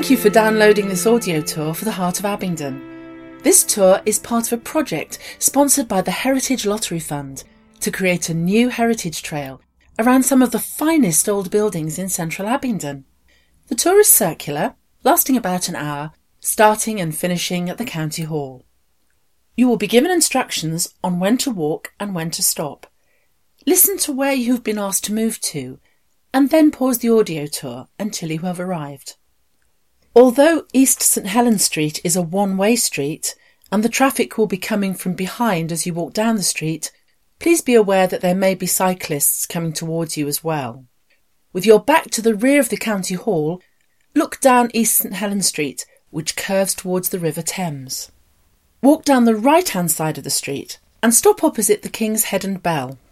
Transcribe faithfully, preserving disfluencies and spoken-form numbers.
Thank you for downloading this audio tour for the Heart of Abingdon. This tour is part of a project sponsored by the Heritage Lottery Fund to create a new heritage trail around some of the finest old buildings in central Abingdon. The tour is circular, lasting about an hour, starting and finishing at the County Hall. You will be given instructions on when to walk and when to stop. Listen to where you have been asked to move to, and then pause the audio tour until you have arrived. Although East St Helens Street is a one-way street and the traffic will be coming from behind as you walk down the street, please be aware that there may be cyclists coming towards you as well. With your back to the rear of the County Hall, look down East St Helens Street, which curves towards the River Thames. Walk down the right-hand side of the street and stop opposite the King's Head and Bell.